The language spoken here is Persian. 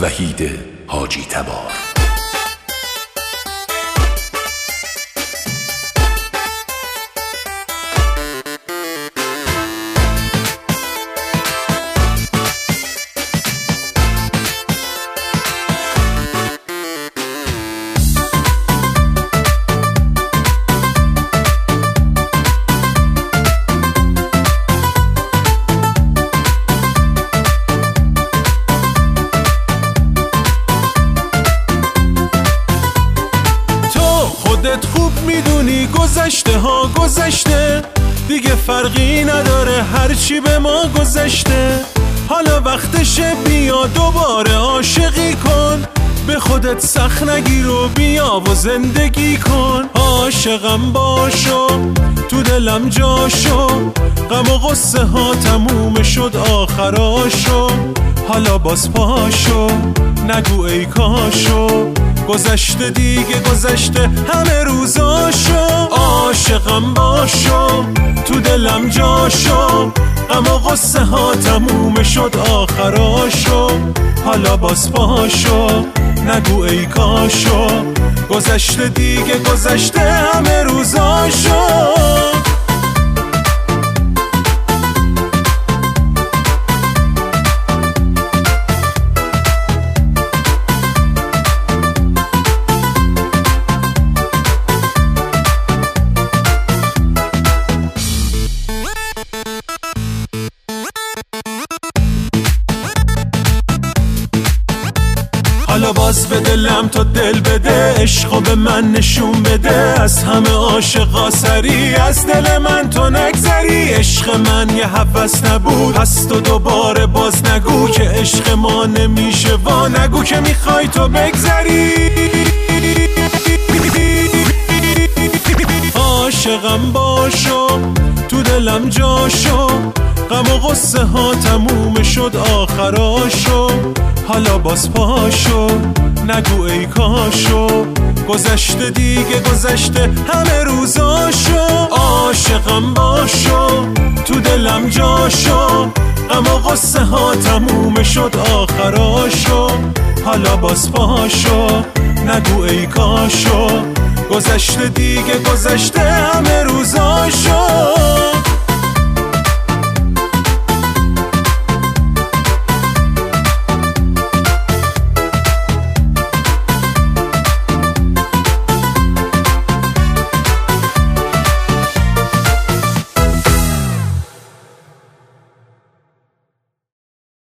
وحید حاجی تبار. خوب میدونی گذشته ها گذشته، دیگه فرقی نداره هرچی به ما گذشته. حالا وقتشه بیا دوباره عاشقی کن، به خودت سخت نگیر و بیا و زندگی کن. عاشقم باشو تو دلم جاشو، غم و غصه ها تموم شد آخراشو. حالا باز پاشو نگو ای کاشو، گذشته دیگه گذشته همه روزاشو. عاشقم باشو تو دلم جاشو، غم و غصه ها تموم شد آخراشو. حالا باز پاشو نگو ای کاشو، گذشته دیگه گذشته همه روزاشو. حالا باز به دلم تو دل بده، عشقو به من نشون بده. از همه عاشقا سری از دل من تو نگذری. عشق من یه هوس نبود، پس تو دوباره باز نگو که عشق ما نمیشه وا. نگو که میخوای تو بگذری. عاشقم باشو تو دلم جاشو، غم و غصه ها تموم شد آخراشو. حالا باز پاشو نگو ای کاشو، گذشته دیگه گذشته همه روزاشو. عاشقم باشو تو دلم جاشو، غم و غصه ها تموم شد آخراشو. حالا باز پاشو نگو ای کاشو، گذشته دیگه گذشته همه روزاشو.